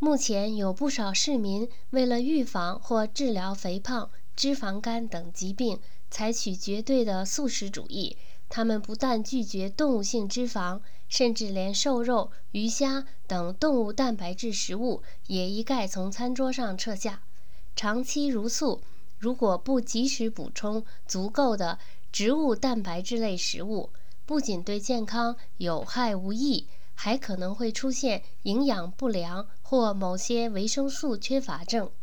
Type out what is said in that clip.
目前有不少市民为了预防或治疗肥胖、脂肪肝等疾病，采取绝对的素食主义。他们不但拒绝动物性脂肪，甚至连瘦肉、鱼虾等动物蛋白质食物也一概从餐桌上撤下。长期茹素，如果不及时补充足够的植物蛋白质类食物，不仅对健康有害无益，还可能会出现营养不良或某些维生素缺乏症。